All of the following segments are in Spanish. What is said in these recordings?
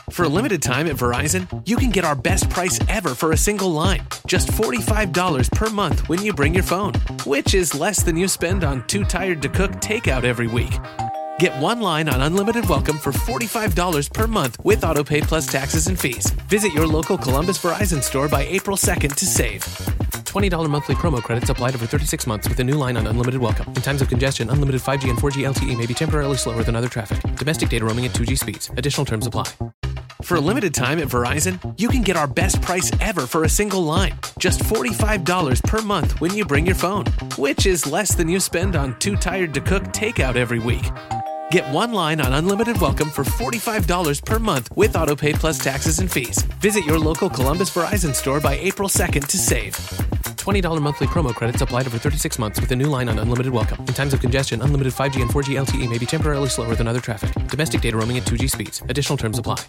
For a limited time at Verizon, you can get our best price ever for a single line. Just $45 per month when you bring your phone, which is less than you spend on Too Tired to Cook takeout every week. Get one line on Unlimited Welcome for $45 per month with AutoPay plus taxes and fees. Visit your local Columbus Verizon store by April 2nd to save. $20 monthly promo credits applied over 36 months with a new line on Unlimited Welcome. In times of congestion, unlimited 5G and 4G LTE may be temporarily slower than other traffic. Domestic data roaming at 2G speeds. Additional terms apply. For a limited time at Verizon, you can get our best price ever for a single line. Just $45 per month when you bring your phone, which is less than you spend on Too Tired to Cook takeout every week. Get one line on Unlimited Welcome for $45 per month with AutoPay plus taxes and fees. Visit your local Columbus Verizon store by April 2nd to save. $20 monthly promo credits applied over 36 months with a new line on Unlimited Welcome. In times of congestion, unlimited 5G and 4G LTE may be temporarily slower than other traffic. Domestic data roaming at 2G speeds. Additional terms apply.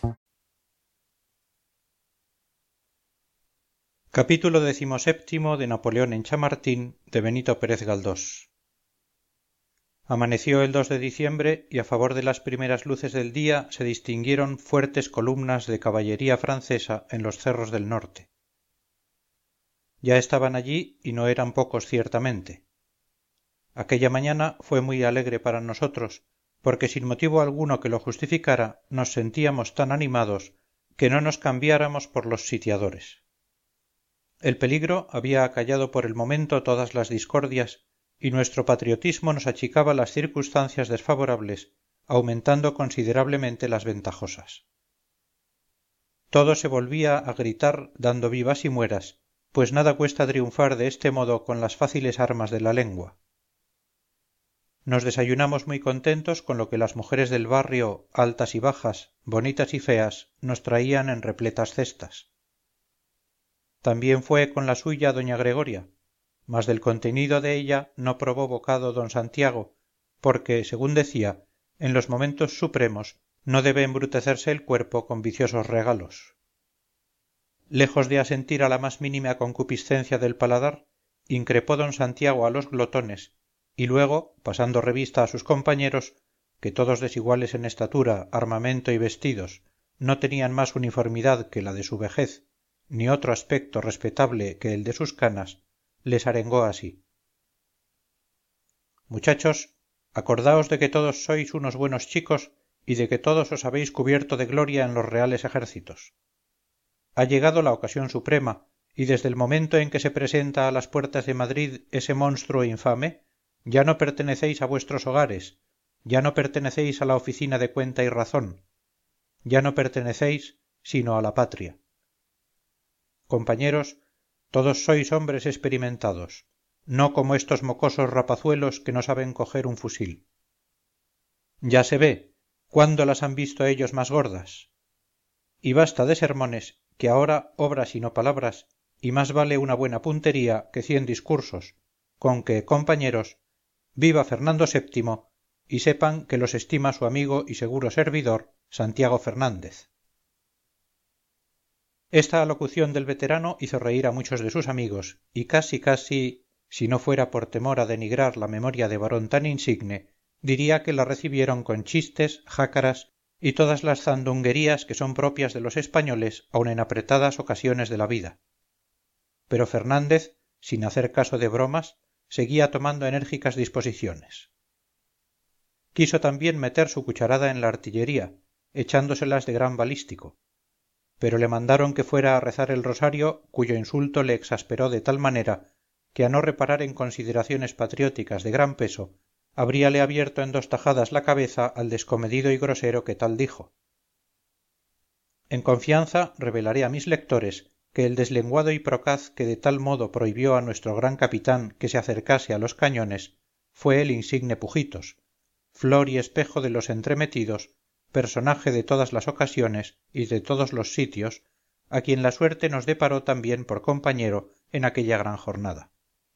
Capítulo 17 de Napoleón en Chamartín, de Benito Pérez Galdós. Amaneció el 2 de diciembre y a favor de las primeras luces del día se distinguieron fuertes columnas de caballería francesa en los cerros del norte. Ya estaban allí y no eran pocos ciertamente. Aquella mañana fue muy alegre para nosotros, porque sin motivo alguno que lo justificara nos sentíamos tan animados que no nos cambiáramos por los sitiadores. El peligro había acallado por el momento todas las discordias y nuestro patriotismo nos achicaba las circunstancias desfavorables, aumentando considerablemente las ventajosas. Todo se volvía a gritar dando vivas y mueras, pues nada cuesta triunfar de este modo con las fáciles armas de la lengua. Nos desayunamos muy contentos con lo que las mujeres del barrio, altas y bajas, bonitas y feas, nos traían en repletas cestas. También fue con la suya doña Gregoria, mas del contenido de ella no probó bocado don Santiago, porque, según decía, en los momentos supremos no debe embrutecerse el cuerpo con viciosos regalos. Lejos de asentir a la más mínima concupiscencia del paladar, increpó don Santiago a los glotones, y luego, pasando revista a sus compañeros, que todos desiguales en estatura, armamento y vestidos, no tenían más uniformidad que la de su vejez, ni otro aspecto respetable que el de sus canas, les arengó así: muchachos, acordaos de que todos sois unos buenos chicos y de que todos os habéis cubierto de gloria en los reales ejércitos. Ha llegado la ocasión suprema, y desde el momento en que se presenta a las puertas de Madrid ese monstruo infame, ya no pertenecéis a vuestros hogares, ya no pertenecéis a la oficina de cuenta y razón, ya no pertenecéis sino a la patria. Compañeros, todos sois hombres experimentados, no como estos mocosos rapazuelos que no saben coger un fusil. Ya se ve, ¿cuándo las han visto ellos más gordas? Y basta de sermones, que ahora obras y no palabras, y más vale una buena puntería que 100 discursos, con que, compañeros, viva Fernando VII, y sepan que los estima su amigo y seguro servidor, Santiago Fernández. Esta alocución del veterano hizo reír a muchos de sus amigos, y casi, si no fuera por temor a denigrar la memoria de varón tan insigne, diría que la recibieron con chistes, jácaras y todas las zandunguerías que son propias de los españoles aun en apretadas ocasiones de la vida. Pero Fernández, sin hacer caso de bromas, seguía tomando enérgicas disposiciones. Quiso también meter su cucharada en la artillería, echándoselas de gran balístico, pero le mandaron que fuera a rezar el rosario, cuyo insulto le exasperó de tal manera que a no reparar en consideraciones patrióticas de gran peso, habríale abierto en 2 tajadas la cabeza al descomedido y grosero que tal dijo. En confianza revelaré a mis lectores que el deslenguado y procaz que de tal modo prohibió a nuestro gran capitán que se acercase a los cañones fue el insigne Pujitos, flor y espejo de los entremetidos, personaje de todas las ocasiones y de todos los sitios, a quien la suerte nos deparó también por compañero en aquella gran jornada.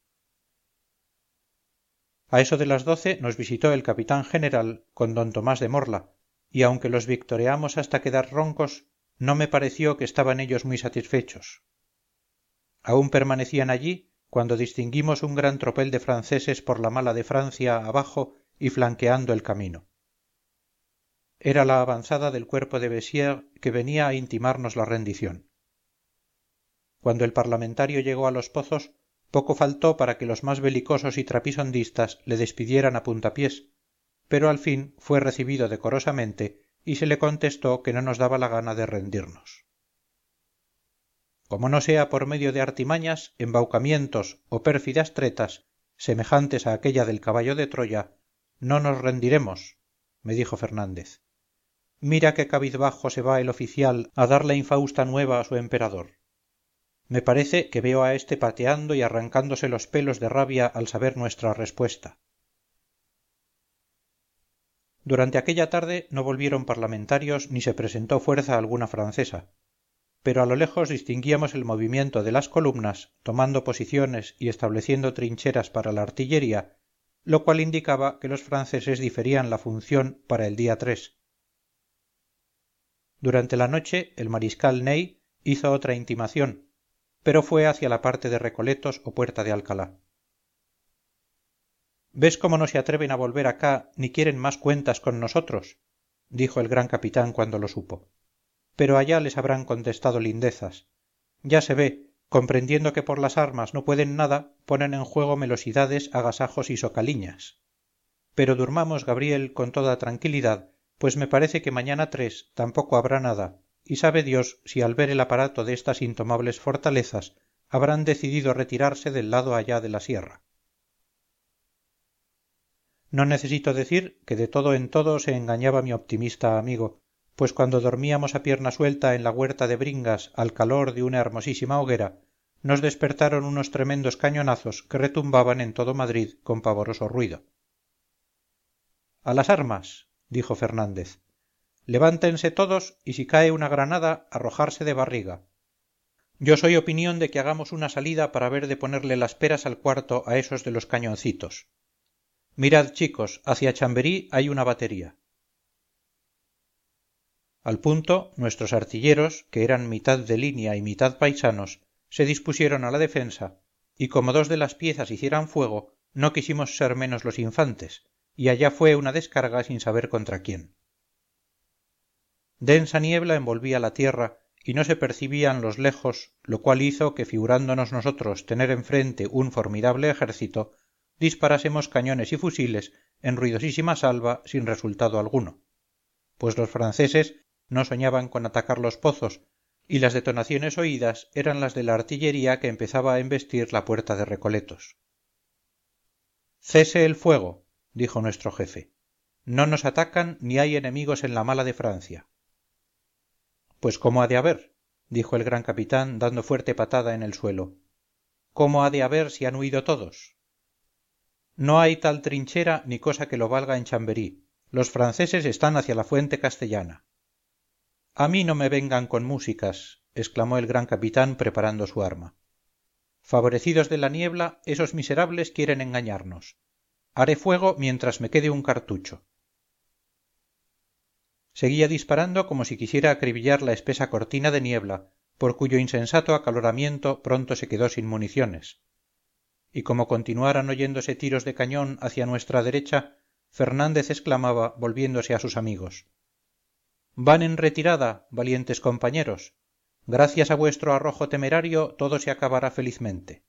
A eso de las 12 nos visitó el capitán general con don Tomás de Morla, y aunque los victoreamos hasta quedar roncos, no me pareció que estaban ellos muy satisfechos. Aún permanecían allí cuando distinguimos un gran tropel de franceses por la mala de Francia abajo y flanqueando el camino. era la avanzada del cuerpo de bessieres que venía a intimarnos la rendición. Cuando el parlamentario llegó a los pozos, poco faltó para que los más belicosos y trapisondistas le despidieran a puntapiés, pero al fin fue recibido decorosamente y se le contestó que no nos daba la gana de rendirnos. Como no sea por medio de artimañas, embaucamientos o pérfidas tretas, semejantes a aquella del caballo de Troya, no nos rendiremos, me dijo Fernández. Mira qué cabizbajo se va el oficial a dar la infausta nueva a su emperador. Me parece que veo a éste pateando y arrancándose los pelos de rabia al saber nuestra respuesta. Durante aquella tarde no volvieron parlamentarios ni se presentó fuerza alguna francesa, pero a lo lejos distinguíamos el movimiento de las columnas tomando posiciones y estableciendo trincheras para la artillería, lo cual indicaba que los franceses diferían la función para el día 3. Durante la noche el mariscal ney hizo otra intimación, pero fue hacia la parte de Recoletos o Puerta de Alcalá. ¿Ves cómo no se atreven a volver acá ni quieren más cuentas con nosotros?, dijo el gran capitán cuando lo supo. Pero allá les habrán contestado lindezas. Ya se ve, comprendiendo que por las armas no pueden nada, ponen en juego melosidades, agasajos y socaliñas. Pero durmamos, Gabriel, con toda tranquilidad, pues me parece que mañana 3 tampoco habrá nada, y sabe Dios si al ver el aparato de estas intomables fortalezas habrán decidido retirarse del lado allá de la sierra. No necesito decir que de todo en todo se engañaba mi optimista amigo, pues cuando dormíamos a pierna suelta en la huerta de Bringas al calor de una hermosísima hoguera, nos despertaron unos tremendos cañonazos que retumbaban en todo Madrid con pavoroso ruido. «A las armas», dijo Fernández. «Levántense todos y si cae una granada, arrojarse de barriga. Yo soy opinión de que hagamos una salida para ver de ponerle las peras al cuarto a esos de los cañoncitos. Mirad, chicos, hacia Chamberí hay una batería». Al punto, nuestros artilleros, que eran mitad de línea y mitad paisanos, se dispusieron a la defensa, y como 2 de las piezas hicieran fuego, no quisimos ser menos los infantes, y allá fue una descarga sin saber contra quién. Densa niebla envolvía la tierra y no se percibían los lejos, lo cual hizo que figurándonos nosotros tener enfrente un formidable ejército, disparásemos cañones y fusiles en ruidosísima salva sin resultado alguno, pues los franceses no soñaban con atacar los pozos, y las detonaciones oídas eran las de la artillería que empezaba a embestir la puerta de Recoletos. «Cese el fuego», dijo nuestro jefe. «No nos atacan ni hay enemigos en la mala de Francia». «Pues cómo ha de haber», dijo el gran capitán dando fuerte patada en el suelo. «¿Cómo ha de haber si han huido todos? No hay tal trinchera ni cosa que lo valga en Chamberí. Los franceses están hacia la fuente castellana». «A mí no me vengan con músicas», exclamó el gran capitán preparando su arma. «Favorecidos de la niebla, esos miserables quieren engañarnos. Haré fuego mientras me quede un cartucho». Seguía disparando como si quisiera acribillar la espesa cortina de niebla, por cuyo insensato acaloramiento pronto se quedó sin municiones. Y como continuaran oyéndose tiros de cañón hacia nuestra derecha, Fernández exclamaba, volviéndose a sus amigos: «Van en retirada, valientes compañeros. Gracias a vuestro arrojo temerario todo se acabará felizmente».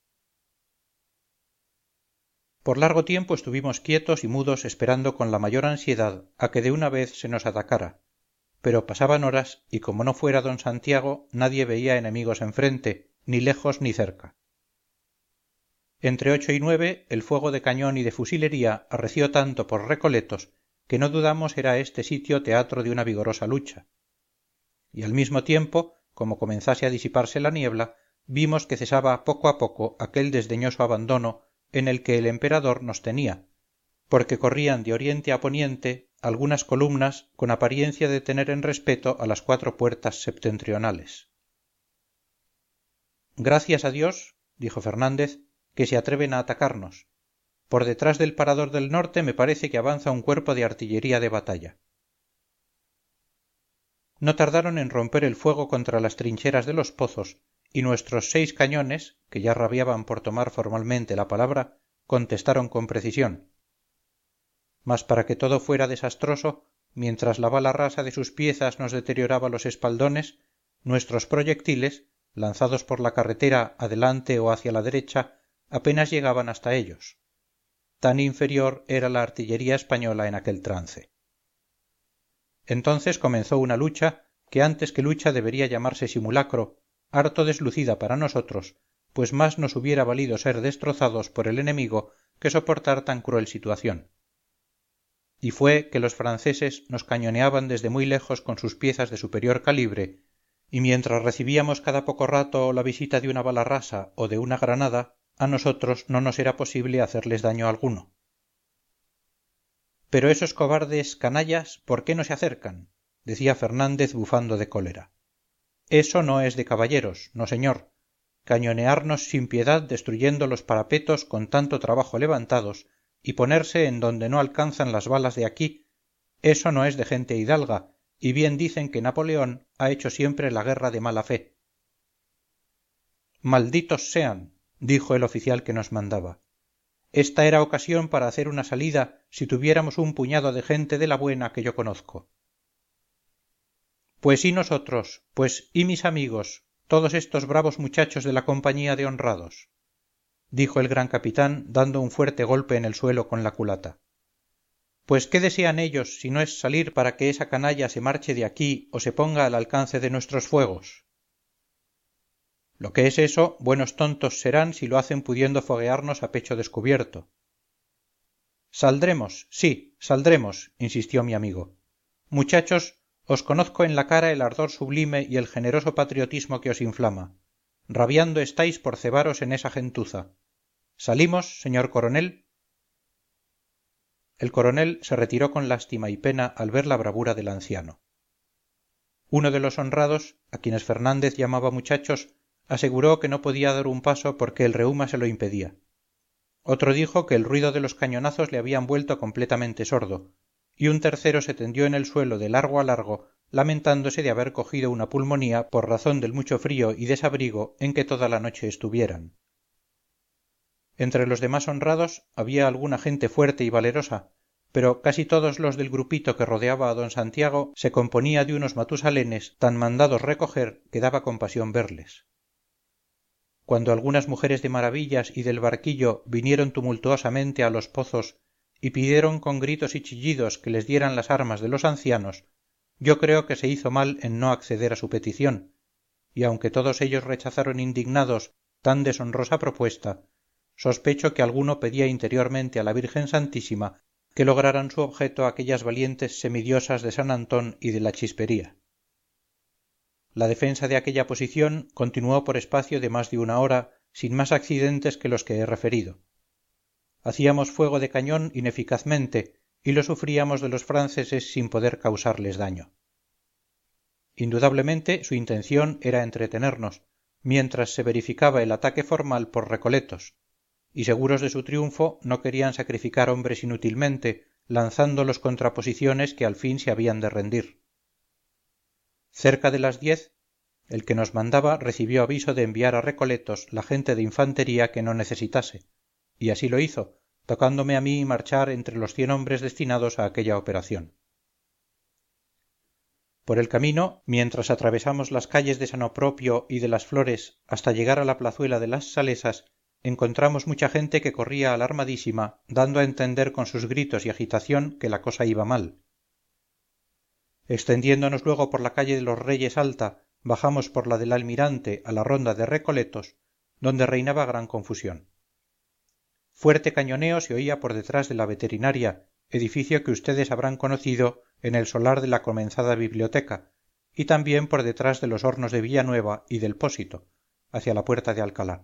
Por largo tiempo estuvimos quietos y mudos esperando con la mayor ansiedad a que de una vez se nos atacara, pero pasaban horas y como no fuera don Santiago nadie veía enemigos enfrente, ni lejos ni cerca. Entre 8 y 9 el fuego de cañón y de fusilería arreció tanto por Recoletos que no dudamos era este sitio teatro de una vigorosa lucha. Y al mismo tiempo, como comenzase a disiparse la niebla, vimos que cesaba poco a poco aquel desdeñoso abandono en el que el emperador nos tenía, porque corrían de oriente a poniente algunas columnas con apariencia de tener en respeto a las 4 puertas septentrionales. «Gracias a Dios», dijo Fernández, «que se atreven a atacarnos. Por detrás del parador del norte me parece que avanza un cuerpo de artillería de batalla». No tardaron en romper el fuego contra las trincheras de los pozos, y nuestros 6 cañones, que ya rabiaban por tomar formalmente la palabra, contestaron con precisión. Mas para que todo fuera desastroso, mientras la bala rasa de sus piezas nos deterioraba los espaldones, nuestros proyectiles, lanzados por la carretera adelante o hacia la derecha, apenas llegaban hasta ellos. Tan inferior era la artillería española en aquel trance. Entonces comenzó una lucha que antes que lucha debería llamarse simulacro, harto deslucida para nosotros, pues más nos hubiera valido ser destrozados por el enemigo que soportar tan cruel situación. Y fue que los franceses nos cañoneaban desde muy lejos con sus piezas de superior calibre, y mientras recibíamos cada poco rato la visita de una bala rasa o de una granada, a nosotros no nos era posible hacerles daño alguno. pero esos cobardes canallas, ¿por qué no se acercan?, decía Fernández bufando de cólera. Eso no es de caballeros, no señor. Cañonearnos sin piedad destruyendo los parapetos con tanto trabajo levantados y ponerse en donde no alcanzan las balas de aquí, eso no es de gente hidalga, y bien dicen que Napoleón ha hecho siempre la guerra de mala fe. Malditos sean, dijo el oficial que nos mandaba. Esta era ocasión para hacer una salida si tuviéramos un puñado de gente de la buena que yo conozco. Pues y nosotros, pues y mis amigos, todos estos bravos muchachos de la compañía de honrados, dijo el gran capitán dando un fuerte golpe en el suelo con la culata. Pues qué desean ellos si no es salir para que esa canalla se marche de aquí o se ponga al alcance de nuestros fuegos. Lo que es eso, buenos tontos serán si lo hacen pudiendo foguearnos a pecho descubierto. Saldremos, sí, saldremos, insistió mi amigo. Muchachos, os conozco en la cara el ardor sublime y el generoso patriotismo que os inflama. Rabiando estáis por cebaros en esa gentuza. ¿Salimos, señor coronel? El coronel se retiró con lástima y pena al ver la bravura del anciano. Uno de los honrados, a quienes Fernández llamaba muchachos, aseguró que no podía dar un paso porque el reuma se lo impedía. Otro dijo que el ruido de los cañonazos le habían vuelto completamente sordo, y un tercero se tendió en el suelo de largo a largo, lamentándose de haber cogido una pulmonía por razón del mucho frío y desabrigo en que toda la noche estuvieran. Entre los demás honrados había alguna gente fuerte y valerosa, pero casi todos los del grupito que rodeaba a don Santiago se componía de unos matusalenes tan mandados recoger que daba compasión verles. Cuando algunas mujeres de Maravillas y del Barquillo vinieron tumultuosamente a los pozos y pidieron con gritos y chillidos que les dieran las armas de los ancianos, yo creo que se hizo mal en no acceder a su petición, y aunque todos ellos rechazaron indignados tan deshonrosa propuesta, sospecho que alguno pedía interiormente a la Virgen Santísima que lograran su objeto aquellas valientes semidiosas de San Antón y de la Chispería. La defensa de aquella posición continuó por espacio de más de una hora, sin más accidentes que los que he referido. Hacíamos fuego de cañón ineficazmente y lo sufríamos de los franceses sin poder causarles daño. Indudablemente su intención era entretenernos, mientras se verificaba el ataque formal por recoletos, y seguros de su triunfo no querían sacrificar hombres inútilmente, lanzándolos contra posiciones que al fin se habían de rendir. Cerca de las 10, el que nos mandaba recibió aviso de enviar a Recoletos la gente de infantería que no necesitase, y así lo hizo, tocándome a mí marchar entre los 100 hombres destinados a aquella operación. Por el camino, mientras atravesamos las calles de San Opropio y de las Flores hasta llegar a la plazuela de las Salesas, encontramos mucha gente que corría alarmadísima, dando a entender con sus gritos y agitación que la cosa iba mal. Extendiéndonos luego por la calle de los Reyes Alta, bajamos por la del Almirante a la ronda de Recoletos, donde reinaba gran confusión. Fuerte cañoneo se oía por detrás de la veterinaria, edificio que ustedes habrán conocido en el solar de la comenzada biblioteca, y también por detrás de los hornos de Villanueva y del Pósito, hacia la puerta de Alcalá.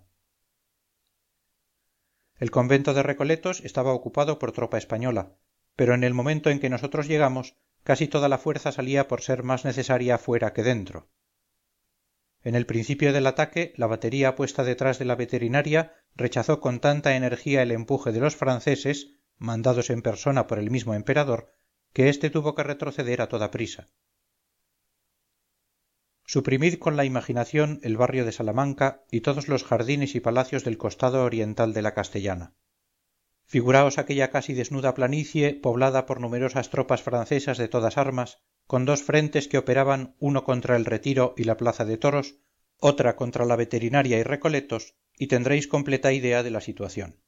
El convento de Recoletos estaba ocupado por tropa española, pero en el momento en que nosotros llegamos, casi toda la fuerza salía por ser más necesaria fuera que dentro. En el principio del ataque, la batería puesta detrás de la veterinaria rechazó con tanta energía el empuje de los franceses, mandados en persona por el mismo emperador, que éste tuvo que retroceder a toda prisa. Suprimid con la imaginación el barrio de Salamanca y todos los jardines y palacios del costado oriental de la Castellana. figuraos aquella casi desnuda planicie poblada por numerosas tropas francesas de todas armas, con dos frentes que operaban uno contra el Retiro y la plaza de toros, otra contra la Veterinaria y Recoletos, y tendréis completa idea de la situación.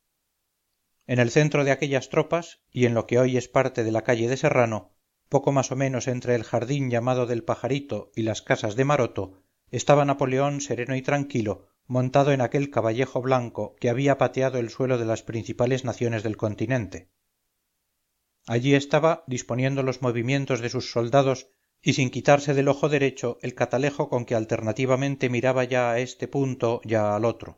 En el centro de aquellas tropas, y en lo que hoy es parte de la calle de Serrano, poco más o menos entre el jardín llamado del Pajarito y las casas de Maroto, estaba Napoleón sereno y tranquilo, montado en aquel caballejo blanco que había pateado el suelo de las principales naciones del continente. Allí estaba disponiendo los movimientos de sus soldados y sin quitarse del ojo derecho el catalejo con que alternativamente miraba ya a este punto ya al otro.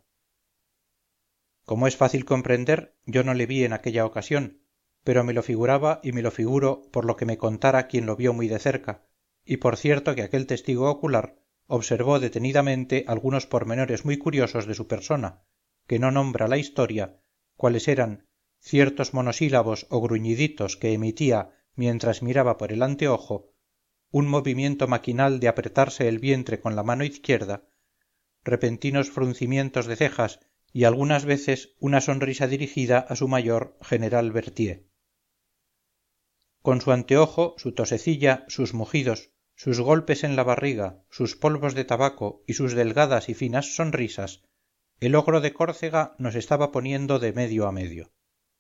Como es fácil comprender, yo no le vi en aquella ocasión, pero me lo figuraba y me lo figuro por lo que me contara quien lo vio muy de cerca, y por cierto que aquel testigo ocular observó detenidamente algunos pormenores muy curiosos de su persona, que no nombra la historia, cuáles eran ciertos monosílabos o gruñiditos que emitía mientras miraba por el anteojo, un movimiento maquinal de apretarse el vientre con la mano izquierda, repentinos fruncimientos de cejas y algunas veces una sonrisa dirigida a su mayor general Berthier. Con su anteojo, su tosecilla, sus mugidos, sus golpes en la barriga, sus polvos de tabaco y sus delgadas y finas sonrisas, el ogro de Córcega nos estaba poniendo de medio a medio.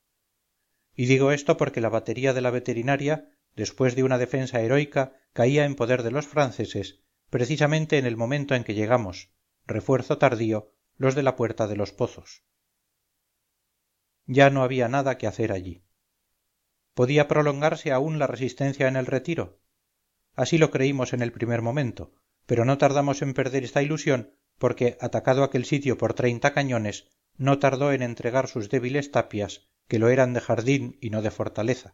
Y digo esto porque la batería de la Veterinaria, después de una defensa heroica, caía en poder de los franceses, precisamente en el momento en que llegamos, refuerzo tardío, los de la Puerta de los Pozos. Ya no había nada que hacer allí. ¿Podía prolongarse aún la resistencia en el Retiro? Así lo creímos en el primer momento, pero no tardamos en perder esta ilusión porque, atacado aquel sitio por 30 cañones, no tardó en entregar sus débiles tapias, que lo eran de jardín y no de fortaleza.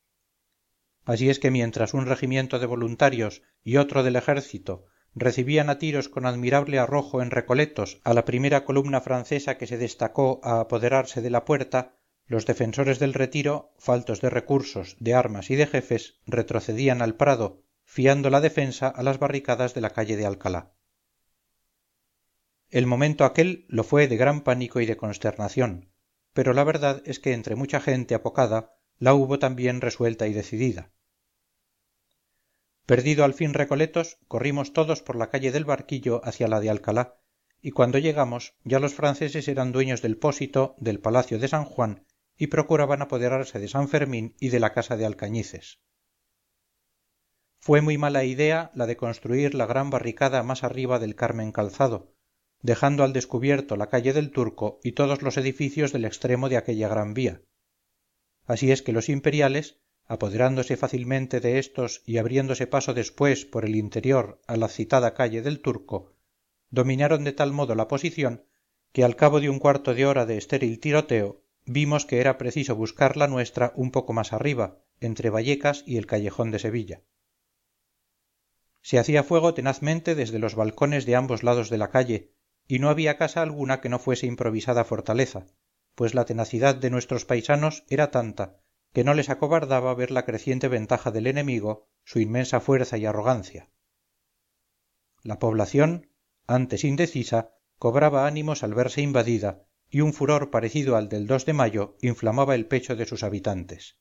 Así es que mientras un regimiento de voluntarios y otro del ejército recibían a tiros con admirable arrojo en Recoletos a la primera columna francesa que se destacó a apoderarse de la puerta, los defensores del Retiro, faltos de recursos, de armas y de jefes, retrocedían al Prado, fiando la defensa a las barricadas de la calle de Alcalá. El momento aquel lo fue de gran pánico y de consternación, pero la verdad es que entre mucha gente apocada la hubo también resuelta y decidida. Perdido al fin Recoletos, corrimos todos por la calle del Barquillo hacia la de Alcalá, y cuando llegamos ya los franceses eran dueños del pósito, del Palacio de San Juan, y procuraban apoderarse de San Fermín y de la casa de Alcañices. Fue muy mala idea la de construir la gran barricada más arriba del Carmen Calzado, dejando al descubierto la calle del Turco y todos los edificios del extremo de aquella gran vía. Así es que los imperiales, apoderándose fácilmente de éstos y abriéndose paso después por el interior a la citada calle del Turco, dominaron de tal modo la posición que al cabo de un cuarto de hora de estéril tiroteo vimos que era preciso buscar la nuestra un poco más arriba, entre Vallecas y el Callejón de Sevilla. Se hacía fuego tenazmente desde los balcones de ambos lados de la calle, y no había casa alguna que no fuese improvisada fortaleza, pues la tenacidad de nuestros paisanos era tanta que no les acobardaba ver la creciente ventaja del enemigo, su inmensa fuerza y arrogancia. La población, antes indecisa, cobraba ánimos al verse invadida, y un furor parecido al del 2 de mayo inflamaba el pecho de sus habitantes.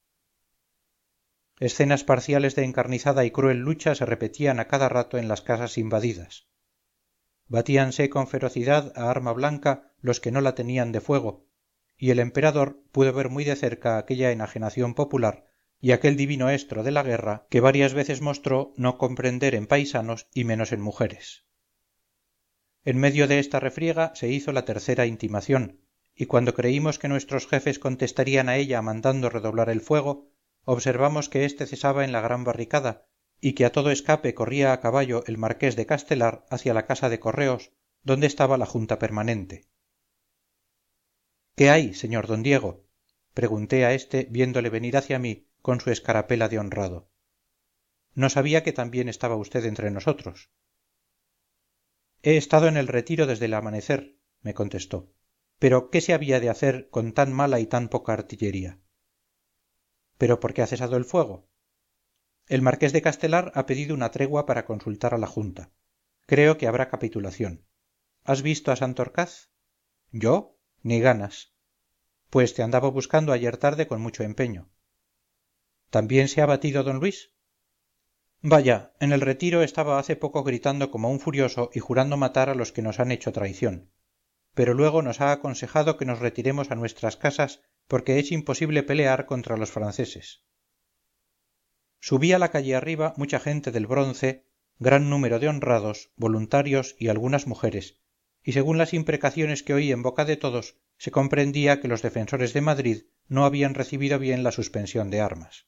Escenas parciales de encarnizada y cruel lucha se repetían a cada rato en las casas invadidas. Batíanse con ferocidad a arma blanca los que no la tenían de fuego, y el emperador pudo ver muy de cerca aquella enajenación popular y aquel divino estro de la guerra que varias veces mostró no comprender en paisanos y menos en mujeres. En medio de esta refriega se hizo la tercera intimación, y cuando creímos que nuestros jefes contestarían a ella mandando redoblar el fuego, observamos que éste cesaba en la gran barricada y que a todo escape corría a caballo el marqués de Castelar hacia la casa de correos, donde estaba la junta permanente. ¿Qué hay, señor don Diego? Pregunté a éste viéndole venir hacia mí con su escarapela de honrado. No sabía que también estaba usted entre nosotros. He estado en el Retiro desde el amanecer, me contestó. Pero ¿qué se había de hacer con tan mala y tan poca artillería? ¿Pero por qué ha cesado el fuego? El marqués de Castelar ha pedido una tregua para consultar a la junta. Creo que habrá capitulación. ¿Has visto a Santorcaz? ¿Yo? Ni ganas. pues te andaba buscando ayer tarde con mucho empeño. ¿También se ha batido don Luis? Vaya, en el Retiro estaba hace poco gritando como un furioso y jurando matar a los que nos han hecho traición. Pero luego nos ha aconsejado que nos retiremos a nuestras casas porque es imposible pelear contra los franceses. Subí a la calle arriba mucha gente del Bronce, gran número de honrados, voluntarios y algunas mujeres, y según las imprecaciones que oí en boca de todos, se comprendía que los defensores de Madrid no habían recibido bien la suspensión de armas.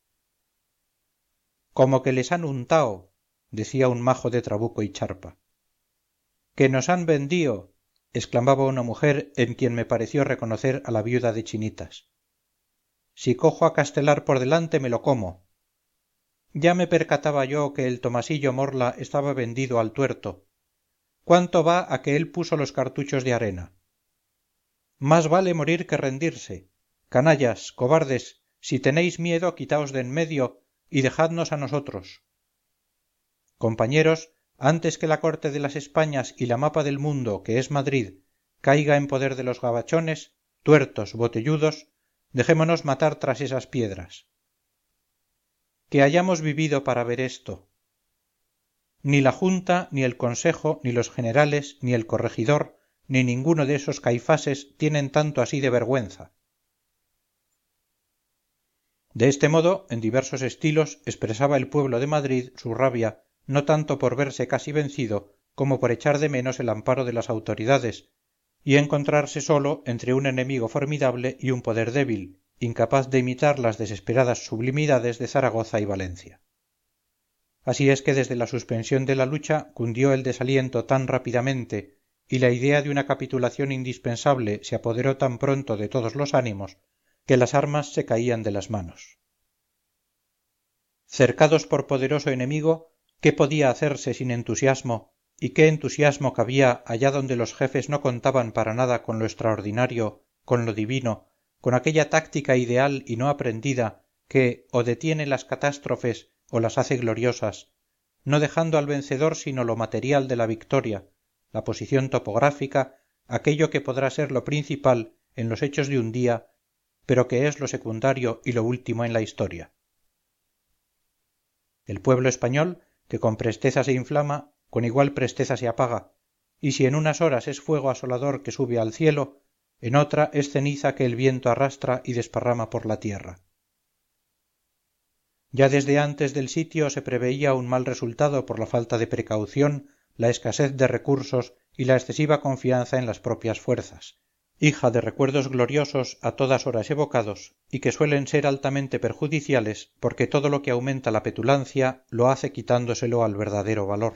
«Como que les han untao», decía un majo de trabuco y charpa. «Que nos han vendío», exclamaba una mujer en quien me pareció reconocer a la viuda de Chinitas. «Si cojo a Castelar por delante me lo como. Ya me percataba yo que el Tomasillo Morla estaba vendido al tuerto. ¿Cuánto va a que él puso los cartuchos de arena? Más vale morir que rendirse. Canallas, cobardes, si tenéis miedo quitaos de en medio y dejadnos a nosotros. Compañeros, antes que la corte de las Españas y la mapa del mundo, que es Madrid, caiga en poder de los gabachones, tuertos, botelludos, dejémonos matar tras esas piedras. Que hayamos vivido para ver esto. Ni la Junta, ni el Consejo, ni los generales, ni el corregidor, ni ninguno de esos caifases tienen tanto así de vergüenza». De este modo, en diversos estilos, expresaba el pueblo de Madrid su rabia, no tanto por verse casi vencido, como por echar de menos el amparo de las autoridades, y encontrarse solo entre un enemigo formidable y un poder débil, incapaz de imitar las desesperadas sublimidades de Zaragoza y Valencia. Así es que desde la suspensión de la lucha cundió el desaliento tan rápidamente, y la idea de una capitulación indispensable se apoderó tan pronto de todos los ánimos, que las armas se caían de las manos. Cercados por poderoso enemigo, ¿qué podía hacerse sin entusiasmo? ¿Y qué entusiasmo cabía allá donde los jefes no contaban para nada con lo extraordinario, con lo divino, con aquella táctica ideal y no aprendida que o detiene las catástrofes o las hace gloriosas, no dejando al vencedor sino lo material de la victoria, la posición topográfica, aquello que podrá ser lo principal en los hechos de un día, pero que es lo secundario y lo último en la historia? El pueblo español, que con presteza se inflama, con igual presteza se apaga, y si en unas horas es fuego asolador que sube al cielo, en otra es ceniza que el viento arrastra y desparrama por la tierra. Ya desde antes del sitio se preveía un mal resultado por la falta de precaución, la escasez de recursos y la excesiva confianza en las propias fuerzas, hija de recuerdos gloriosos a todas horas evocados y que suelen ser altamente perjudiciales porque todo lo que aumenta la petulancia lo hace quitándoselo al verdadero valor.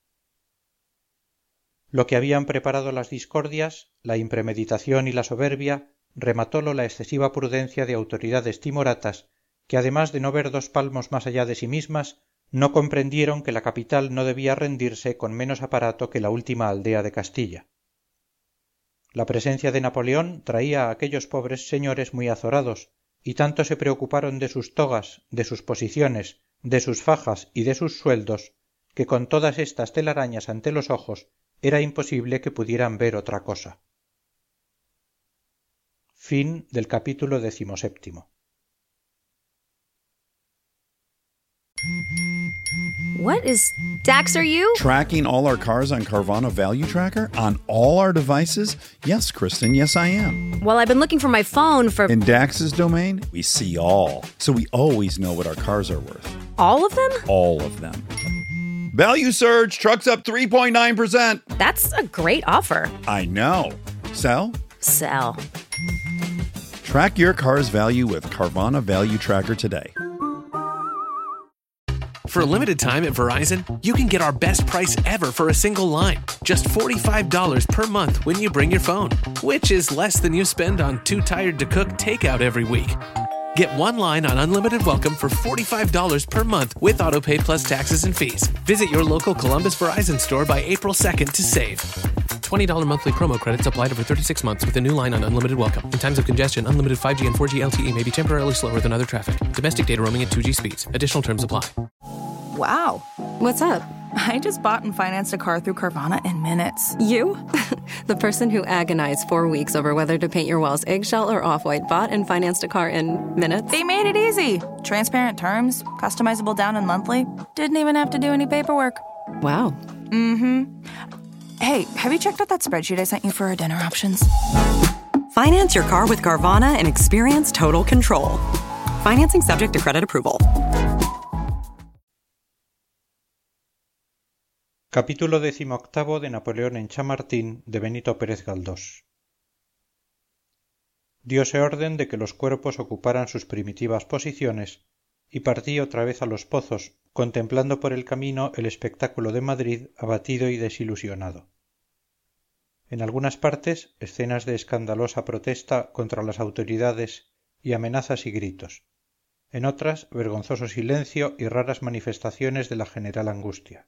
Lo que habían preparado las discordias, la impremeditación y la soberbia, rematólo la excesiva prudencia de autoridades timoratas que además de no ver 2 palmos más allá de sí mismas, no comprendieron que la capital no debía rendirse con menos aparato que la última aldea de Castilla. La presencia de Napoleón traía a aquellos pobres señores muy azorados, y tanto se preocuparon de sus togas, de sus posiciones, de sus fajas y de sus sueldos, que con todas estas telarañas ante los ojos era imposible que pudieran ver otra cosa. Fin del capítulo 17. What is... Dax, are you? Tracking all our cars on Carvana Value Tracker? On all our devices? Yes, Kristen, yes I am. Well, I've been looking for my phone for... In Dax's domain, we see all. So we always know what our cars are worth. All of them? All of them. Value surge! Trucks up 3.9%! That's a great offer. I know. Sell? Sell. Track your car's value with Carvana Value Tracker today. For a limited time at Verizon, you can get our best price ever for a single line. Just $45 per month when you bring your phone, which is less than you spend on Too Tired to Cook takeout every week. Get one line on Unlimited Welcome for $45 per month with AutoPay plus taxes and fees. Visit your local Columbus Verizon store by April 2nd to save. $20 monthly promo credits applied over 36 months with a new line on Unlimited Welcome. In times of congestion, unlimited 5G and 4G LTE may be temporarily slower than other traffic. Domestic data roaming at 2G speeds. Additional terms apply. Wow. What's up? I just bought and financed a car through Carvana in minutes. You? The person who agonized 4 weeks over whether to paint your walls eggshell or off-white bought and financed a car in minutes? They made it easy. Transparent terms, customizable down and monthly. Didn't even have to do any paperwork. Wow. Mm-hmm. Hey, have you checked out that spreadsheet I sent you for our dinner options? Finance your car with Carvana and experience total control. Financing subject to credit approval. Capítulo 18 de Napoleón en Chamartín de Benito Pérez Galdós. Diose orden de que los cuerpos ocuparan sus primitivas posiciones y partí otra vez a Los Pozos, contemplando por el camino el espectáculo de Madrid abatido y desilusionado. En algunas partes escenas de escandalosa protesta contra las autoridades y amenazas y gritos, en otras vergonzoso silencio y raras manifestaciones de la general angustia.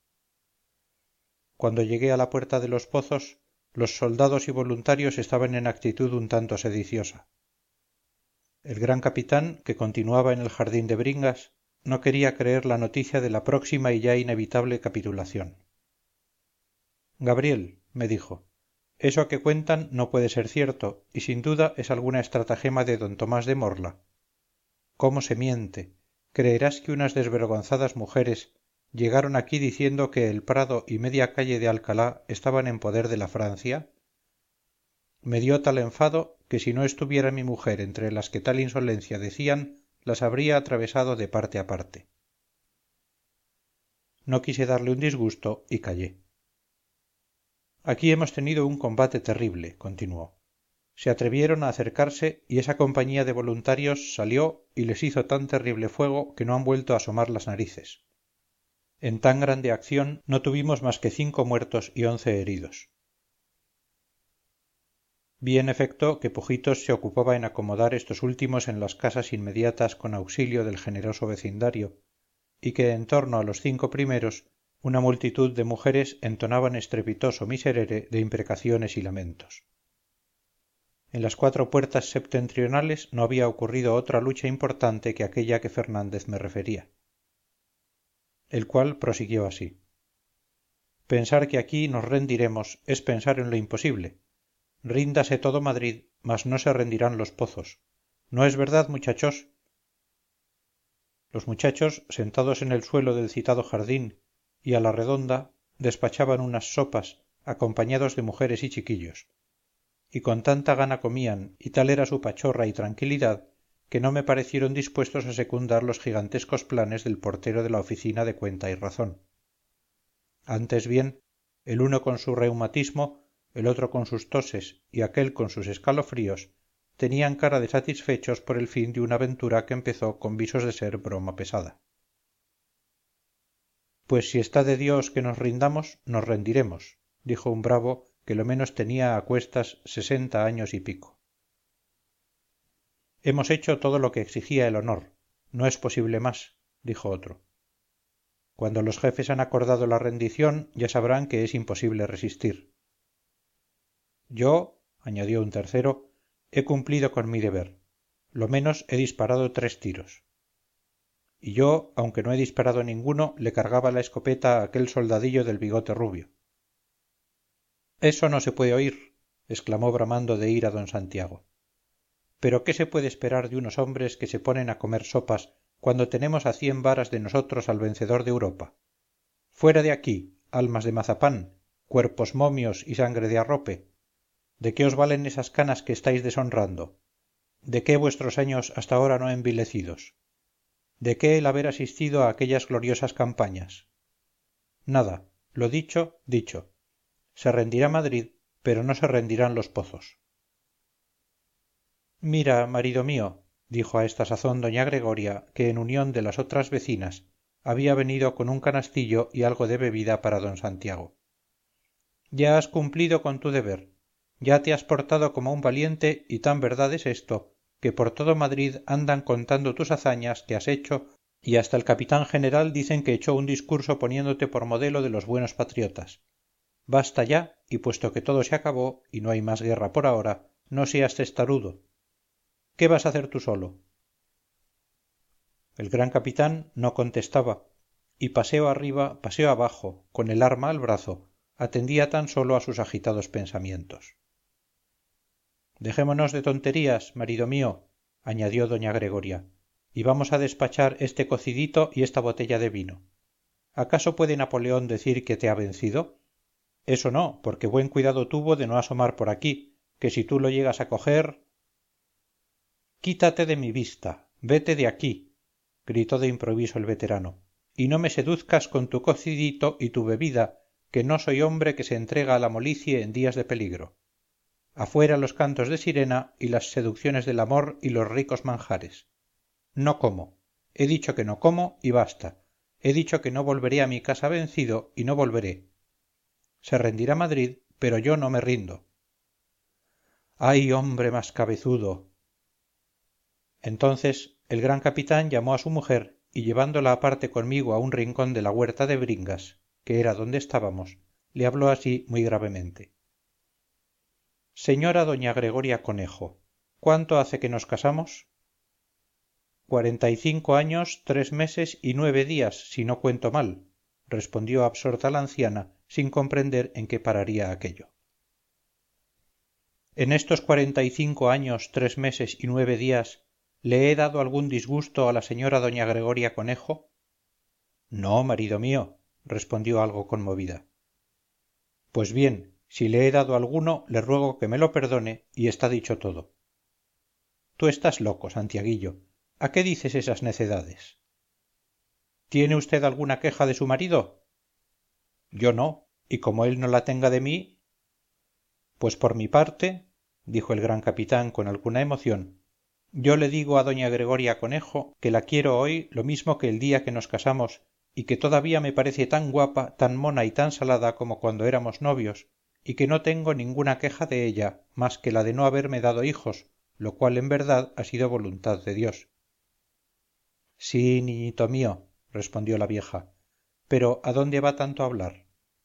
Cuando llegué a la puerta de Los Pozos, los soldados y voluntarios estaban en actitud un tanto sediciosa. El gran capitán, que continuaba en el jardín de Bringas, no quería creer la noticia de la próxima y ya inevitable capitulación. Gabriel, me dijo, eso que cuentan no puede ser cierto, y sin duda es alguna estratagema de don Tomás de Morla. ¿Cómo se miente? ¿Creerás que unas desvergonzadas mujeres llegaron aquí diciendo que el Prado y media calle de Alcalá estaban en poder de la Francia? Me dio tal enfado que si no estuviera mi mujer entre las que tal insolencia decían, las habría atravesado de parte a parte. No quise darle un disgusto y callé. Aquí hemos tenido un combate terrible, continuó. Se atrevieron a acercarse y esa compañía de voluntarios salió y les hizo tan terrible fuego que no han vuelto a asomar las narices. En tan grande acción no tuvimos más que 5 muertos y 11 heridos. Vi en efecto que Pujitos se ocupaba en acomodar estos últimos en las casas inmediatas con auxilio del generoso vecindario, y que en torno a los 5 primeros una multitud de mujeres entonaban estrepitoso miserere de imprecaciones y lamentos. En las 4 puertas septentrionales no había ocurrido otra lucha importante que aquella que Fernández me refería. El cual prosiguió así. Pensar que aquí nos rendiremos es pensar en lo imposible. Ríndase todo Madrid, mas no se rendirán Los Pozos. ¿No es verdad, muchachos? Los muchachos, sentados en el suelo del citado jardín y a la redonda, despachaban unas sopas, acompañados de mujeres y chiquillos, y con tanta gana comían y tal era su pachorra y tranquilidad que no me parecieron dispuestos a secundar los gigantescos planes del portero de la oficina de Cuenta y Razón. Antes bien, el uno con su reumatismo, el otro con sus toses y aquel con sus escalofríos, tenían cara de satisfechos por el fin de una aventura que empezó con visos de ser broma pesada. Pues si está de Dios que nos rindamos, nos rendiremos, dijo un bravo que lo menos tenía a cuestas 60 años y pico. Hemos hecho todo lo que exigía el honor, no es posible más, dijo otro. Cuando los jefes han acordado la rendición, ya sabrán que es imposible resistir. Yo, añadió un tercero, he cumplido con mi deber. Lo menos he disparado 3 tiros. Y yo, aunque no he disparado ninguno, le cargaba la escopeta a aquel soldadillo del bigote rubio. Eso no se puede oír, exclamó bramando de ira don Santiago. Pero ¿qué se puede esperar de unos hombres que se ponen a comer sopas cuando tenemos a 100 varas de nosotros al vencedor de Europa? Fuera de aquí, almas de mazapán, cuerpos momios y sangre de arrope. ¿De qué os valen esas canas que estáis deshonrando? ¿De qué vuestros años hasta ahora no envilecidos? ¿De qué el haber asistido a aquellas gloriosas campañas? Nada, lo dicho, dicho. Se rendirá Madrid, pero no se rendirán Los Pozos. Mira, marido mío, dijo a esta sazón doña Gregoria, que en unión de las otras vecinas había venido con un canastillo y algo de bebida para don Santiago. Ya has cumplido con tu deber, ya te has portado como un valiente y tan verdad es esto, que por todo Madrid andan contando tus hazañas que has hecho y hasta el capitán general dicen que echó un discurso poniéndote por modelo de los buenos patriotas. Basta ya, y puesto que todo se acabó y no hay más guerra por ahora, no seas testarudo. ¿Qué vas a hacer tú solo? El gran capitán no contestaba, y paseo arriba paseo abajo con el arma al brazo atendía tan sólo a sus agitados pensamientos. dejémonos de tonterías marido mío, añadió doña gregoria, y vamos a despachar este cocidito y esta botella de vino. ¿Acaso puede Napoleón decir que te ha vencido? Eso no, porque buen cuidado tuvo de no asomar por aquí, que si tú lo llegas a coger... quítate de mi vista, vete de aquí, gritó de improviso el veterano, y no me seduzcas con tu cocidito y tu bebida, que no soy hombre que se entrega a la molicie en días de peligro. Afuera los cantos de sirena y las seducciones del amor y los ricos manjares. No como. He dicho que no como y basta. He dicho que no volveré a mi casa vencido y no volveré. Se rendirá Madrid, pero yo no me rindo. ¡Ay, hombre más cabezudo! Entonces el gran capitán llamó a su mujer y llevándola aparte conmigo a un rincón de la huerta de Bringas, que era donde estábamos, le habló así muy gravemente. Señora doña Gregoria Conejo, ¿cuánto hace que nos casamos? 45 años, 3 meses y 9 días, si no cuento mal, respondió absorta la anciana, sin comprender en qué pararía aquello. ¿En estos 45 años, 3 meses y 9 días le he dado algún disgusto a la señora doña Gregoria Conejo? No, marido mío, respondió algo conmovida. Pues bien, si le he dado alguno, le ruego que me lo perdone y está dicho todo. Tú estás loco, Santiaguillo. ¿A qué dices esas necedades? ¿Tiene usted alguna queja de su marido? Yo no, y como él no la tenga de mí... Pues por mi parte, dijo el gran capitán con alguna emoción, yo le digo a doña Gregoria Conejo que la quiero hoy lo mismo que el día que nos casamos y que todavía me parece tan guapa, tan mona y tan salada como cuando éramos novios, y que no tengo ninguna queja de ella más que la de no haberme dado hijos, lo cual en verdad ha sido voluntad de Dios. Sí, niñito mío, respondió la vieja, pero ¿a dónde va tanto hablar?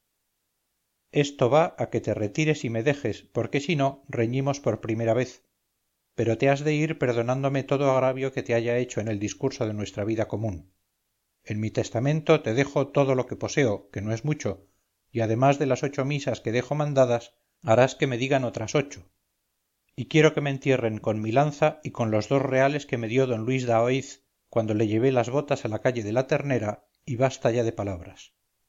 Esto va a que te retires y me dejes, porque si no, reñimos por primera vez, pero te has de ir perdonándome todo agravio que te haya hecho en el discurso de nuestra vida común. En mi testamento te dejo todo lo que poseo, que no es mucho, y además de las 8 misas que dejo mandadas, harás que me digan otras 8. Y quiero que me entierren con mi lanza y con los 2 reales que me dio don Luis Daoiz cuando le llevé las botas a la calle de la Ternera, y basta ya de palabras.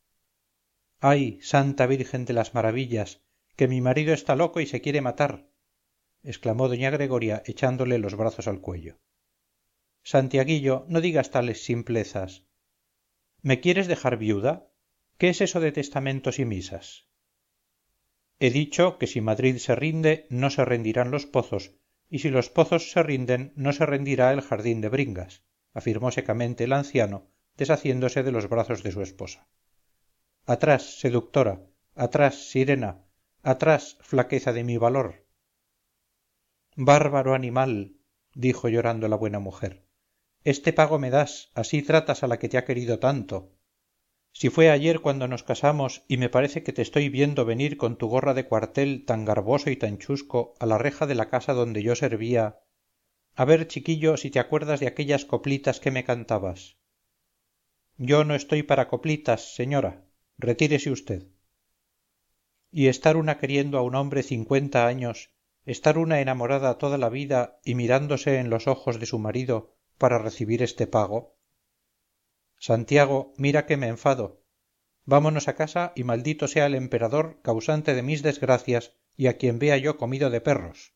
¡Ay, Santa Virgen de las Maravillas, que mi marido está loco y se quiere matar! Exclamó doña Gregoria echándole los brazos al cuello. Santiaguillo, no digas tales simplezas. ¿Me quieres dejar viuda? ¿Qué es eso de testamentos y misas? He dicho que si Madrid se rinde, no se rendirán los pozos, y si los pozos se rinden, no se rendirá el jardín de Bringas, afirmó secamente el anciano, deshaciéndose de los brazos de su esposa. Atrás, seductora, atrás, sirena, atrás, flaqueza de mi valor. Bárbaro animal, dijo llorando la buena mujer, este pago me das, así tratas a la que te ha querido tanto. Si fue ayer cuando nos casamos y me parece que te estoy viendo venir con tu gorra de cuartel tan garboso y tan chusco a la reja de la casa donde yo servía. A ver, chiquillo, si te acuerdas de aquellas coplitas que me cantabas. Yo no estoy para coplitas, señora. Retírese usted. Y estar una queriendo a un hombre 50 años, estar una enamorada toda la vida y mirándose en los ojos de su marido para recibir este pago. Santiago, mira que me enfado. Vámonos a casa y maldito sea el emperador causante de mis desgracias y a quien vea yo comido de perros.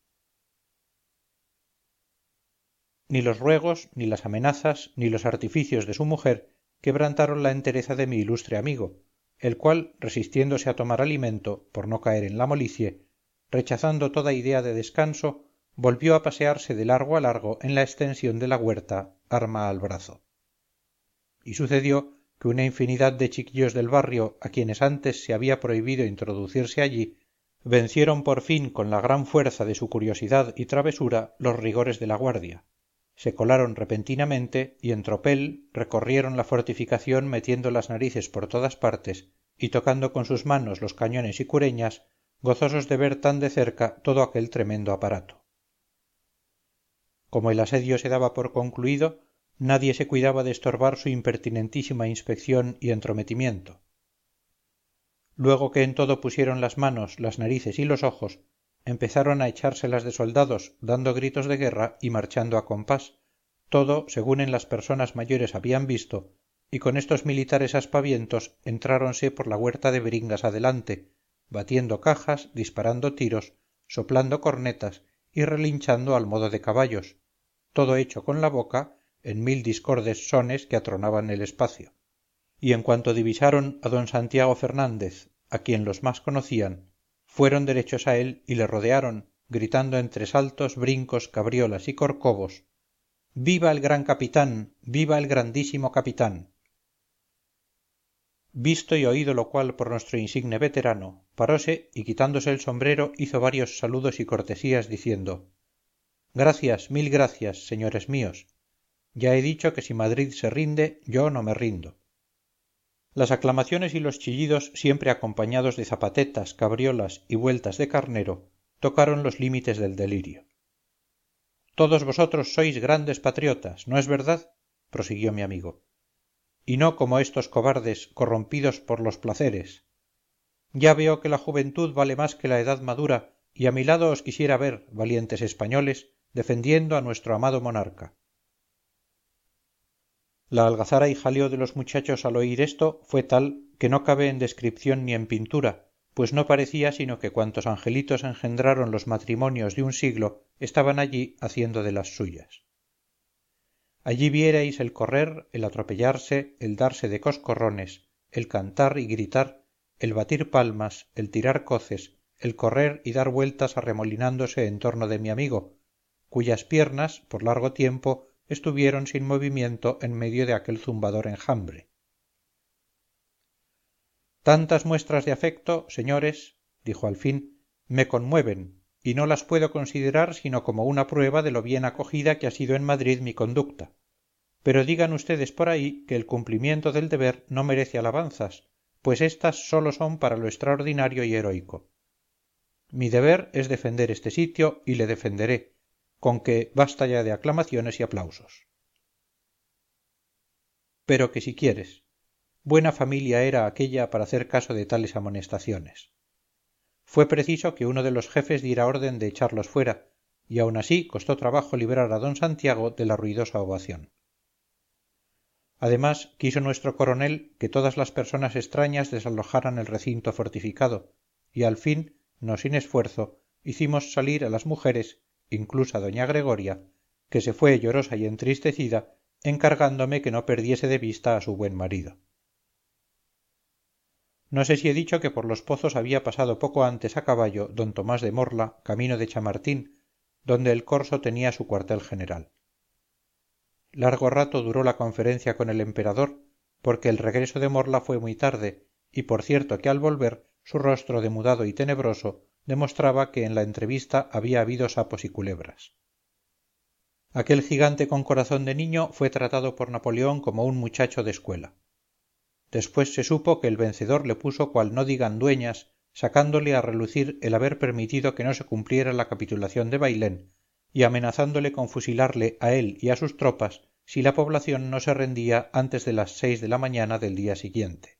Ni los ruegos, ni las amenazas, ni los artificios de su mujer quebrantaron la entereza de mi ilustre amigo, el cual, resistiéndose a tomar alimento, por no caer en la molicie, rechazando toda idea de descanso, volvió a pasearse de largo a largo en la extensión de la huerta, arma al brazo. Y sucedió que una infinidad de chiquillos del barrio, a quienes antes se había prohibido introducirse allí, vencieron por fin con la gran fuerza de su curiosidad y travesura los rigores de la guardia, se colaron repentinamente y en tropel recorrieron la fortificación metiendo las narices por todas partes y tocando con sus manos los cañones y cureñas, gozosos de ver tan de cerca todo aquel tremendo aparato. Como el asedio se daba por concluido, nadie se cuidaba de estorbar su impertinentísima inspección y entrometimiento. Luego que en todo pusieron las manos, las narices y los ojos, empezaron a echárselas de soldados, dando gritos de guerra y marchando a compás, todo según en las personas mayores habían visto, y con estos militares aspavientos entráronse por la huerta de Bringas adelante, batiendo cajas, disparando tiros, soplando cornetas y relinchando al modo de caballos, todo hecho con la boca en mil discordes sones que atronaban el espacio. Y en cuanto divisaron a don Santiago Fernández, a quien los más conocían, fueron derechos a él y le rodearon, gritando entre saltos, brincos, cabriolas y corcovos: ¡viva el gran capitán! ¡Viva el grandísimo capitán! Visto y oído lo cual por nuestro insigne veterano, paróse y quitándose el sombrero hizo varios saludos y cortesías diciendo: gracias, mil gracias, señores míos. Ya he dicho que si Madrid se rinde, yo no me rindo. Las aclamaciones y los chillidos, siempre acompañados de zapatetas, cabriolas y vueltas de carnero, tocaron los límites del delirio. Todos vosotros sois grandes patriotas, ¿no es verdad?, prosiguió mi amigo, y no como estos cobardes corrompidos por los placeres. Ya veo que la juventud vale más que la edad madura, y a mi lado os quisiera ver, valientes españoles, defendiendo a nuestro amado monarca. La algazara y jaleo de los muchachos al oír esto fue tal que no cabe en descripción ni en pintura, pues no parecía sino que cuantos angelitos engendraron los matrimonios de un siglo estaban allí haciendo de las suyas. Allí vierais el correr, el atropellarse, el darse de coscorrones, el cantar y gritar, el batir palmas, el tirar coces, el correr y dar vueltas arremolinándose en torno de mi amigo, cuyas piernas, por largo tiempo, estuvieron sin movimiento en medio de aquel zumbador enjambre. Tantas muestras de afecto, señores, dijo al fin, me conmueven, y no las puedo considerar sino como una prueba de lo bien acogida que ha sido en Madrid mi conducta. Pero digan ustedes por ahí que el cumplimiento del deber no merece alabanzas, pues éstas sólo son para lo extraordinario y heroico. Mi deber es defender este sitio y le defenderé, con que basta ya de aclamaciones y aplausos. Pero que si quieres, buena familia era aquella para hacer caso de tales amonestaciones. Fue preciso que uno de los jefes diera orden de echarlos fuera, y aun así costó trabajo librar a don Santiago de la ruidosa ovación. Además quiso nuestro coronel que todas las personas extrañas desalojaran el recinto fortificado, y al fin, no sin esfuerzo, hicimos salir a las mujeres, incluso a doña Gregoria, que se fue llorosa y entristecida, encargándome que no perdiese de vista a su buen marido. No sé si he dicho que por los pozos había pasado poco antes a caballo don Tomás de Morla, camino de Chamartín, donde el corso tenía su cuartel general. Largo rato duró la conferencia con el emperador, porque el regreso de Morla fue muy tarde, y por cierto que al volver su rostro demudado y tenebroso demostraba que en la entrevista había habido sapos y culebras. Aquel gigante con corazón de niño fue tratado por Napoleón como un muchacho de escuela. Después se supo que el vencedor le puso cual no digan dueñas, sacándole a relucir el haber permitido que no se cumpliera la capitulación de Bailén, y amenazándole con fusilarle a él y a sus tropas si la población no se rendía antes de las 6 de la mañana del día siguiente.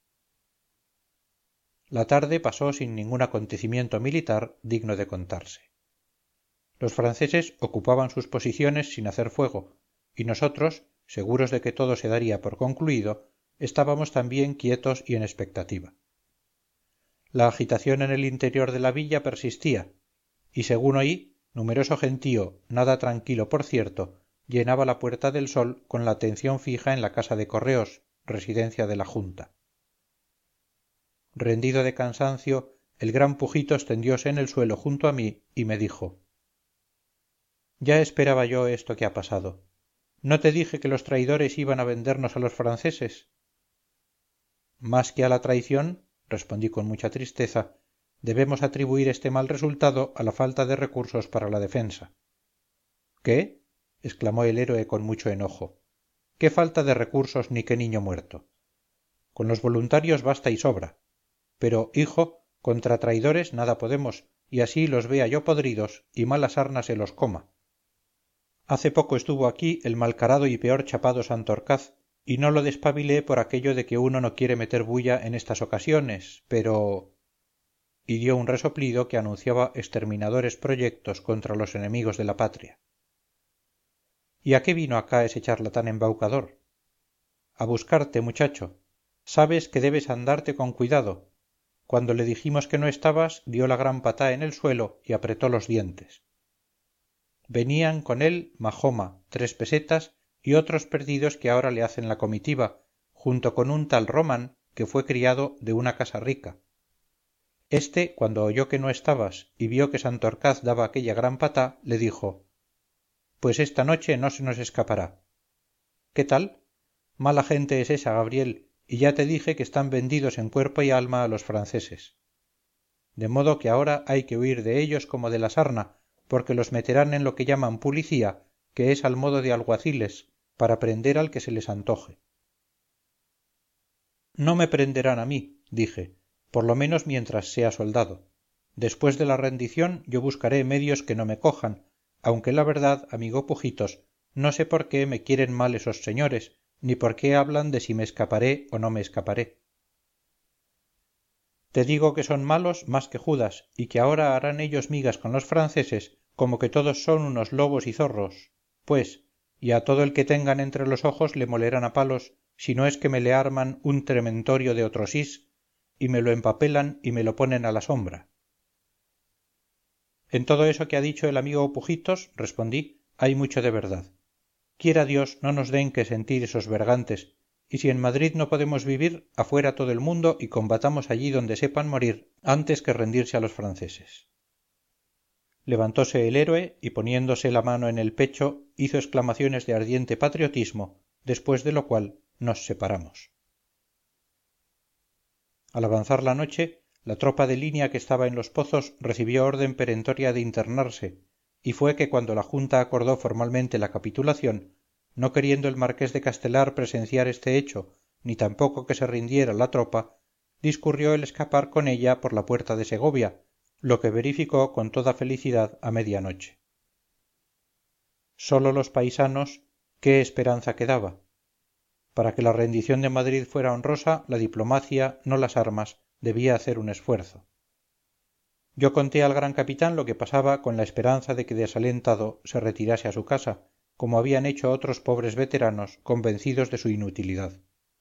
La tarde pasó sin ningún acontecimiento militar digno de contarse. Los franceses ocupaban sus posiciones sin hacer fuego, y nosotros, seguros de que todo se daría por concluido, estábamos también quietos y en expectativa. La agitación en el interior de la villa persistía, y según oí, numeroso gentío, nada tranquilo por cierto, llenaba la Puerta del Sol con la atención fija en la casa de correos, residencia de la Junta. Rendido de cansancio, el gran Pujitos tendióse en el suelo junto a mí y me dijo: ya esperaba yo esto que ha pasado. ¿No te dije que los traidores iban a vendernos a los franceses? Más que a la traición, respondí con mucha tristeza, debemos atribuir este mal resultado a la falta de recursos para la defensa. ¿Qué? Exclamó el héroe con mucho enojo. ¿Qué falta de recursos ni qué niño muerto? Con los voluntarios basta y sobra. Pero, hijo, contra traidores nada podemos, y así los vea yo podridos y mala sarna se los coma. Hace poco estuvo aquí el malcarado y peor chapado Santorcaz, y no lo despabilé por aquello de que uno no quiere meter bulla en estas ocasiones, pero... y dio un resoplido que anunciaba exterminadores proyectos contra los enemigos de la patria. ¿Y a qué vino acá ese charlatán embaucador? A buscarte, muchacho. Sabes que debes andarte con cuidado. Cuando le dijimos que no estabas, dio la gran patá en el suelo y apretó los dientes. Venían con él Majoma, 3 pesetas y otros perdidos que ahora le hacen la comitiva, junto con un tal Román que fue criado de una casa rica. Este, cuando oyó que no estabas y vio que Santorcaz daba aquella gran patá, le dijo: pues esta noche no se nos escapará. ¿Qué tal? Mala gente es esa, Gabriel, y ya te dije que están vendidos en cuerpo y alma a los franceses. De modo que ahora hay que huir de ellos como de la sarna, porque los meterán en lo que llaman pulicía, que es al modo de alguaciles, para prender al que se les antoje. No me prenderán a mí, dije, por lo menos mientras sea soldado. Después de la rendición yo buscaré medios que no me cojan, aunque la verdad, amigo Pujitos, no sé por qué me quieren mal esos señores, ni por qué hablan de si me escaparé o no me escaparé. Te digo que son malos más que Judas, y que ahora harán ellos migas con los franceses, como que todos son unos lobos y zorros, pues, y a todo el que tengan entre los ojos le molerán a palos, si no es que me le arman un trementorio de otrosís, y me lo empapelan y me lo ponen a la sombra. En todo eso que ha dicho el amigo Pujitos, respondí, hay mucho de verdad. Quiera Dios no nos den que sentir esos bergantes, y si en Madrid no podemos vivir, afuera todo el mundo y combatamos allí donde sepan morir antes que rendirse a los franceses. Levantóse el héroe y poniéndose la mano en el pecho hizo exclamaciones de ardiente patriotismo, después de lo cual nos separamos. Al avanzar la noche, la tropa de línea que estaba en los pozos recibió orden perentoria de internarse, y fue que cuando la Junta acordó formalmente la capitulación, no queriendo el marqués de Castelar presenciar este hecho, ni tampoco que se rindiera la tropa, discurrió el escapar con ella por la puerta de Segovia, lo que verificó con toda felicidad a media noche. Sólo los paisanos, ¿qué esperanza quedaba? Para que la rendición de Madrid fuera honrosa, la diplomacia, no las armas, debía hacer un esfuerzo. Yo conté al gran capitán lo que pasaba con la esperanza de que desalentado se retirase a su casa, como habían hecho otros pobres veteranos convencidos de su inutilidad.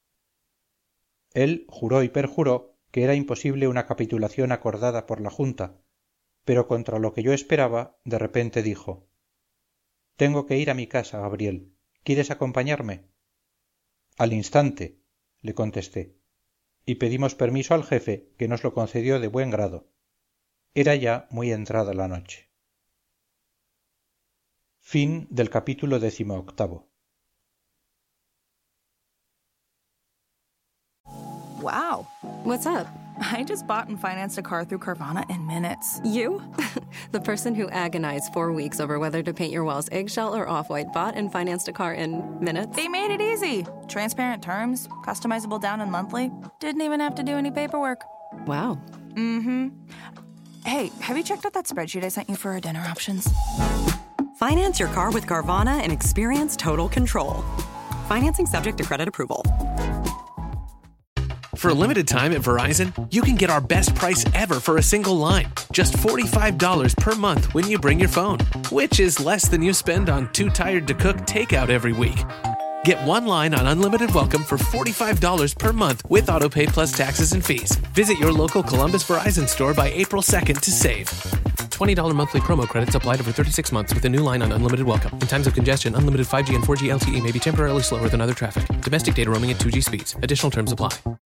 Él juró y perjuró que era imposible una capitulación acordada por la Junta, pero contra lo que yo esperaba, de repente dijo: tengo que ir a mi casa, Gabriel. ¿Quieres acompañarme? Al instante, le contesté, y pedimos permiso al jefe, que nos lo concedió de buen grado. Era ya muy entrada la noche. Fin del capítulo 18. Wow. What's up? I just bought and financed a car through Carvana in minutes. You? The person who agonized 4 weeks over whether to paint your walls eggshell or off-white bought and financed a car in minutes? They made it easy. Transparent terms, customizable down and monthly. Didn't even have to do any paperwork. Wow. Mm-hmm. Hey, have you checked out that spreadsheet I sent you for our dinner options? Finance your car with Carvana and experience total control. Financing subject to credit approval. For a limited time at Verizon, you can get our best price ever for a single line. Just $45 per month when you bring your phone, which is less than you spend on Too Tired to Cook takeout every week. Get one line on Unlimited Welcome for $45 per month with AutoPay plus taxes and fees. Visit your local Columbus Verizon store by April 2nd to save. $20 monthly promo credits applied over 36 months with a new line on Unlimited Welcome. In times of congestion, unlimited 5G and 4G LTE may be temporarily slower than other traffic. Domestic data roaming at 2G speeds. Additional terms apply.